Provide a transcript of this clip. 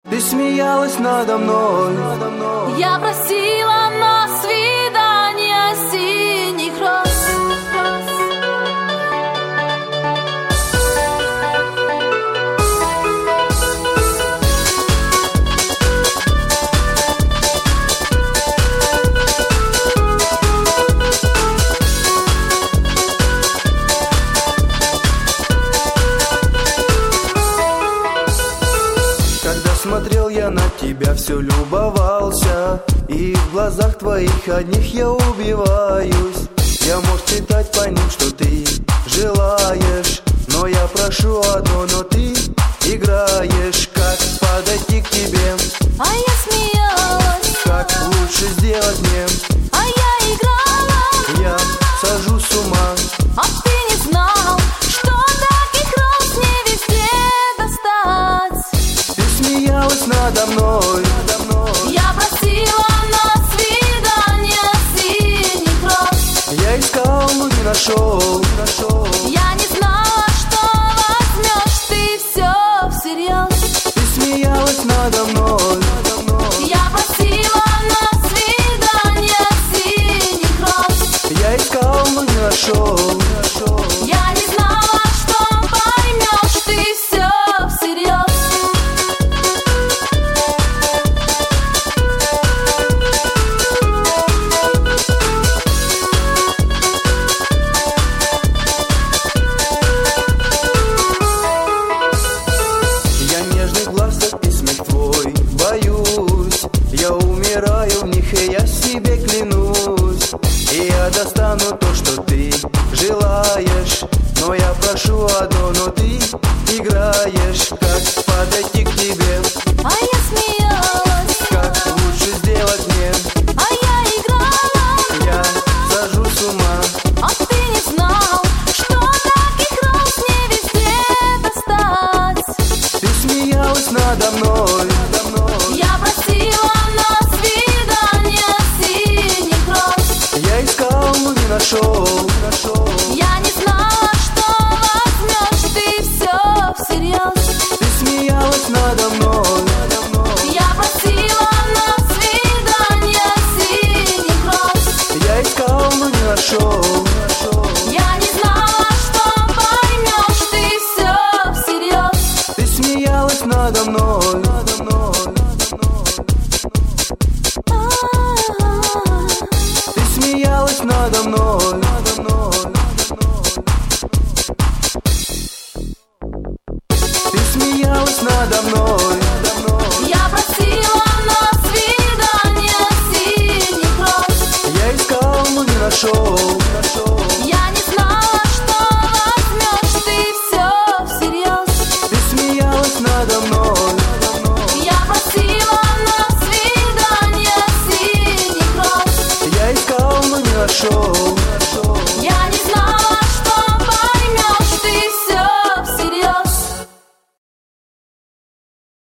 Ты смеялась надо мной. Я просила на свидание синих роз. Смотрел я на тебя, все любовался, и в глазах твоих одних я убиваюсь. Я мог читать по ним, что ты желаешь, но я прошу одно, но ты играешь. Как подойти к тебе? А я смеялась. Как лучше сделать мне? А я играла. Я сажу с ума. А ты не знал, что таких роз не везде достать. Ты смеялась надо мной. Я просила на свидание синих роз. Я искал, но не нашел. Я не знала, что возьмешь ты все всерьез. Ты смеялась надо мной. Я просила на свидание синих роз. Я искал, но не нашел. Я не знала, что поймешь ты все всерьез. Я умираю в них, и я себе клянусь. И я достану то, что ты желаешь. Но я прошу одно, но ты играешь. Как подойти к тебе? А я смеялась. Как лучше сделать мне? А я играла. Я сажу с ума. А ты не знал, что таких роз не везде достать. Ты смеялась надо мной. Я просила на свидание синих роз. Я искал, но не нашел. Я не знала, что возьмешь ты все всерьез. Ты смеялась надо мной. Я просила на свидание синих роз. Я искал, но не нашел. Я не знала, что поймешь ты все всерьез. Ты смеялась надо мной. Ты смеялась надо мной. Ты смеялась надо мной. Я просила на свидание синих роз. Я искал, но не нашел. Я